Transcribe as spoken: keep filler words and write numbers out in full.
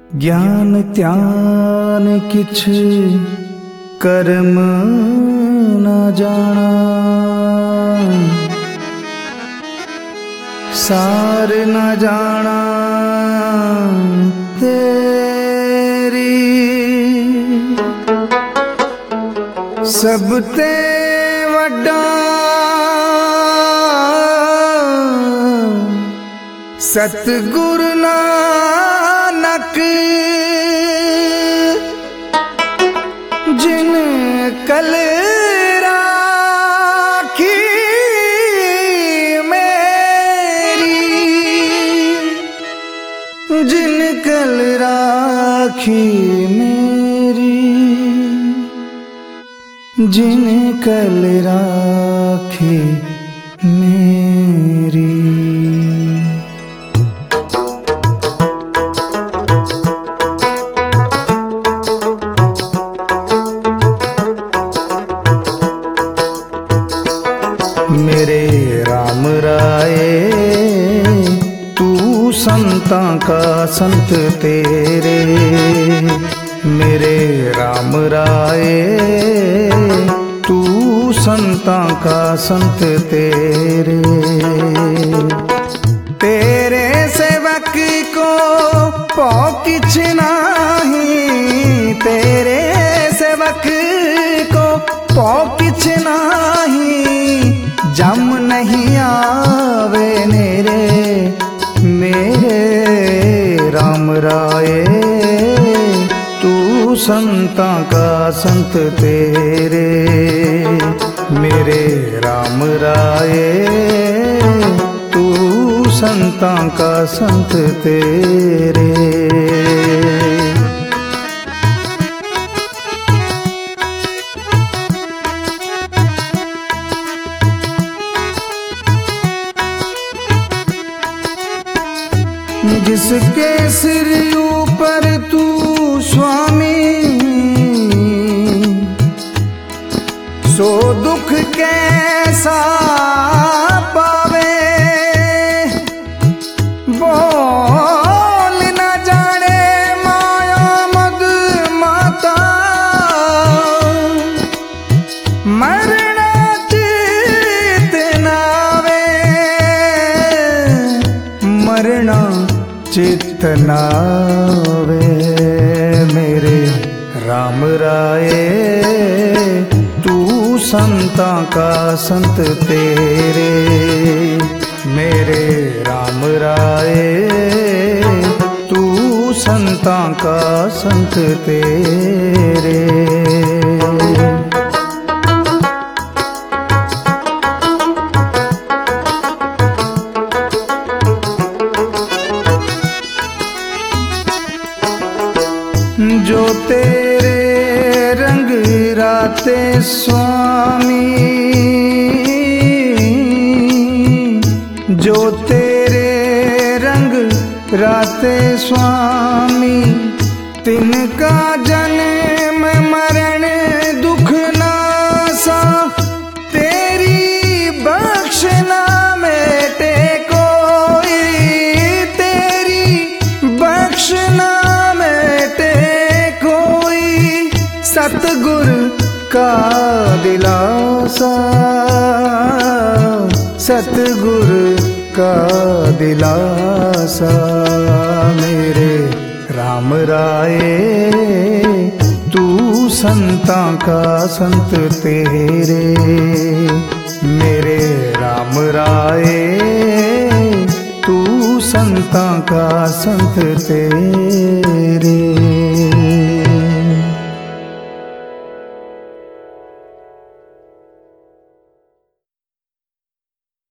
ज्ञान त्यान किछ कर्म न जाना, सार न जाना तेरी। सब ते वड्डा सतगुरु नानक, जिन कल राखी मेरी, जिन कल राखी मेरी, जिन कल राखी मेरी। मेरे राम राये तू संतां का संत तेरे, मेरे राम राये तू संतां का संत तेरे। तेरे सेवक को पौ किछ नाही, तेरे सेवक को पौ किछ नाही, जम नहीं आवे नेरे मेरे राम राये तू संतां का संत तेरे, मेरे राम राये तू संतां का संत तेरे। जिसके सिर ऊपर तू स्वामी, सो दुख कैसा पावे, बोल न जाने माया मद माता, मरना चित नावे, मरना चित नावे। मेरे राम राये तू संतां का संत तेरे, मेरे राम राये तू संतां का संत तेरे। जो तेरे रंग राते स्वामी, जो तेरे रंग राते स्वामी, तिनका जन्म मरण दुख नासा, तेरी बख्शना मेटे कोई, तेरी बख्शना सतगुर का दिलासा, सतगुर का दिलासा। मेरे राम राये तू संतां का संत तेरे, मेरे राम राये तू संतां का संत तेरे।